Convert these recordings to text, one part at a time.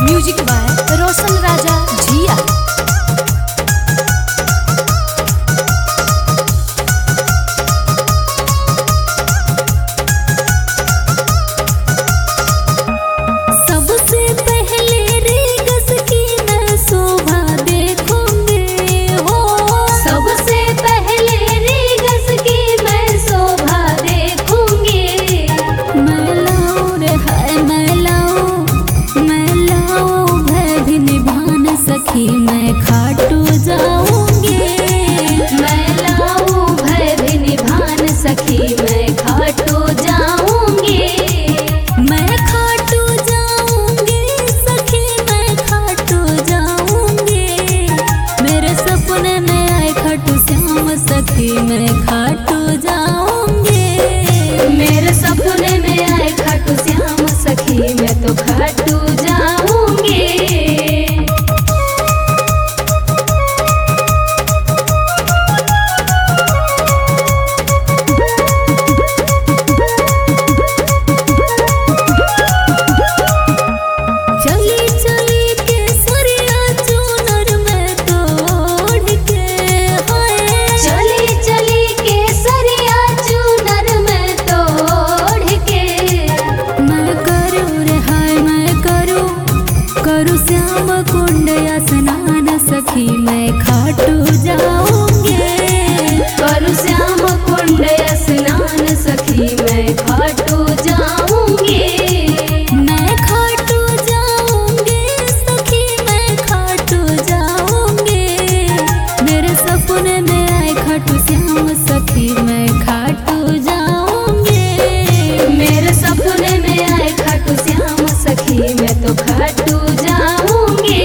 Music by रोशन राजा जिया। मैं खाटू जाऊंगी, मैं लाऊं भय भी निभान सखी, मैं खाटू जाऊंगी। मैं खाटू जाऊंगी सखी, मैं खाटू जाऊंगी। मेरे सपने में आए खाटू श्याम सखी, मैं खाटू जाऊंगी। मेरे सपने में आए खाटू श्याम सखी, मैं तो खाटू जाऊंगी। करू श्याम कुंड स्नान सखी, मैं खाटू जाऊंगी। करू श्याम कुंड स्नान सखी, मैं खाटू जाऊंगी। मैं खाटू जाऊंगी सखी, मैं खाटू जाऊंगी। मेरे सपने में आए खाटू श्याम सखी, मैं खाटू जाऊंगी। मेरे सपने में आए खाटू श्याम सखी, मैं तो खाटू जाऊंगी।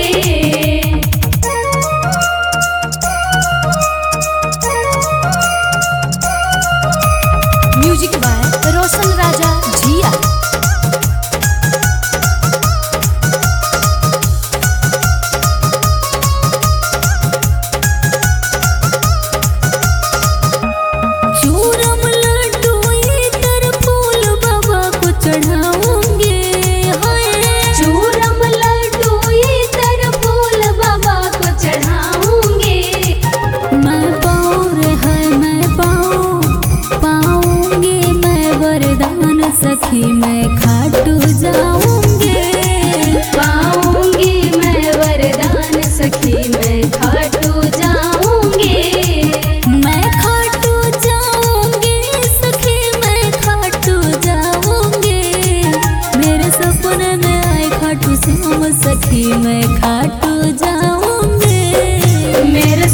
म्यूजिक बाय रोशन राजा जिया। चूरम लड्डू इतर फूल बाबा को चढ़ाऊंगी। चूरम लड्डू इतर फूल बाबा को चढ़ाऊंगी। मैं पाऊँ है मैं पाऊंगी मैं वरदान सखी, मैं खाटू जाऊंगी। पाऊंगी मैं वरदान सखी, मैं खाटू जाऊंगी। मैं खाटू जाऊंगी सखी, मैं खाटू जाऊंगी। मेरे सपने में आए खाटू श्याम सखी, मैं खाटू जाऊंगी। मेरे